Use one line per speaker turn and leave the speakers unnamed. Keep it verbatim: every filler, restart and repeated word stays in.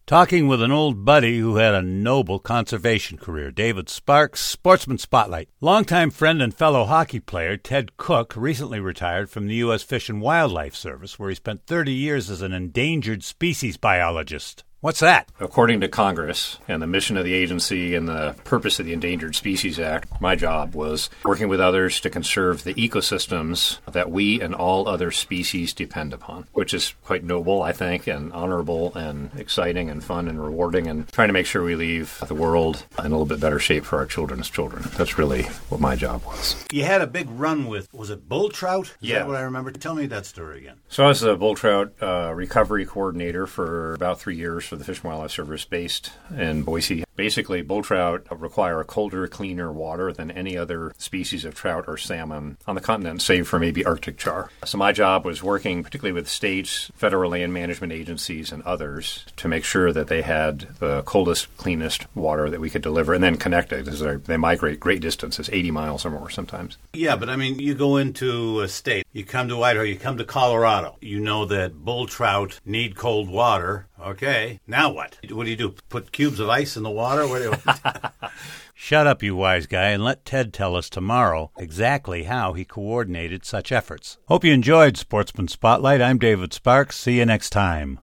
Talking with an old buddy who had a noble conservation career, David Sparks, Sportsman Spotlight. Longtime friend and fellow hockey player Ted Cook recently retired from the U S Fish and Wildlife Service, where he spent thirty years as an endangered species biologist. What's that?
According to Congress and the mission of the agency and the purpose of the Endangered Species Act, my job was working with others to conserve the ecosystems that we and all other species depend upon, which is quite noble, I think, and honorable and exciting and fun and rewarding, and trying to make sure we leave the world in a little bit better shape for our children's children. That's really what my job was.
You had a big run with, was it bull trout? Is
Yeah.
that what I remember? Tell me that story again.
So I was a bull trout uh, recovery coordinator for about three years for the Fish and Wildlife Service based in Boise. Basically, bull trout require colder, cleaner water than any other species of trout or salmon on the continent, save for maybe Arctic char. So my job was working particularly with states, federal land management agencies, and others to make sure that they had the coldest, cleanest water that we could deliver, and then connect it, as they migrate great distances, eighty miles or more sometimes.
Yeah, but I mean, you go into a state, you come to Idaho, you come to Colorado, you know that bull trout need cold water. Okay, now what? What do you do? Put cubes of ice in the water? What do you... Shut up, you wise guy, and let Ted tell us tomorrow exactly how he coordinated such efforts. Hope you enjoyed Sportsman Spotlight. I'm David Sparks. See you next time.